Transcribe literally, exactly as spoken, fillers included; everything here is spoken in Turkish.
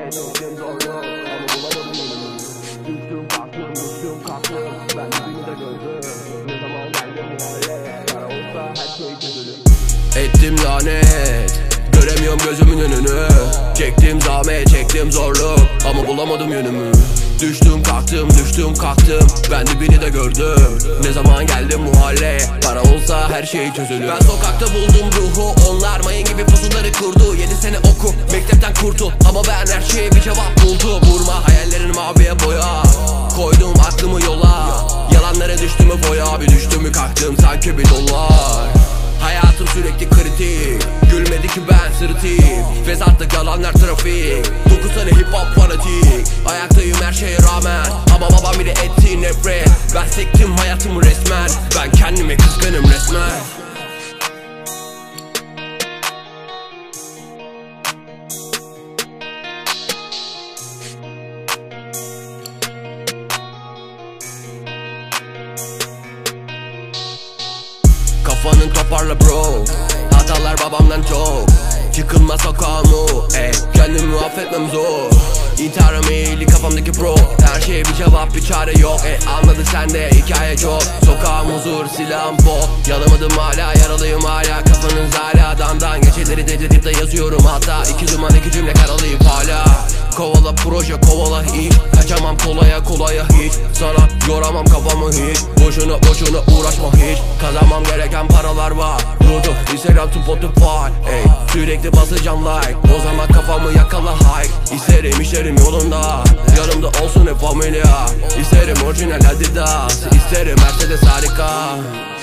çektim zorlu ama bulamadım yolunu. Düştüm kalktım düştüm kalktım, ben dibini de gördüm. Ne zaman geldim bu hale, kara olsa her şey çözülür. Ettim lanet, göremiyorum gözümün önünü. Çektim zahmet, çektim zorluk ama bulamadım yönümü. Düştüm kalktım, düştüm kalktım, ben dibini de gördüm. Ne zaman geldim bu hale, para olsa her şey çözülür. Ben sokakta buldum ruhu, onlar mayın gibi pusuları kurdu. Yedi sene oku, mektepten kurtul ama ben her şeye bir cevap buldum. Vurma hayallerini maviye boya, koydum aklımı yola. Yalanlara düştü mü boya, bir düştü mü kalktım sanki bir dolar. Hayatım sürekli kritik, gülmedi ki ben sırıtayım. Fesatlık yalanlar trafik, dokuz sene hip hop fanatik. Ayaktayım her şeye rağmen ama babam bile etti nefret. Ben sektim hayatımı resmen, ben kendime kıskanım resmen. Kafanın toparla bro, hatalar babamdan çok. Çıkılmaz sokağa mu, ey, kendimi affetmem zor. İntiharım eğili kafamdaki pro, her şeye bir cevap bir çare yok. Ey, anladı sende hikaye çok. Sokağım huzur, silahım bok. Yanamadım hala, yaralıyım hala. Kafanın hala damdan, geceleri de dedip de yazıyorum. Hatta iki duman iki cümle karalıyım hala. Kovala proje, kovala iş, kaçamam kolaya kolaya hiç. Sana yoramam kafamı hiç, boşuna boşuna uğraşma hiç. Kazanmam gereken paralar var, YouTube, Instagram, Spotify, ey, sürekli basacağım like. O zaman kafamı yakala hike. İsterim işlerim yolunda, yanımda olsun hep familia. İsterim orijinal Adidas, isterim Mercedes harika.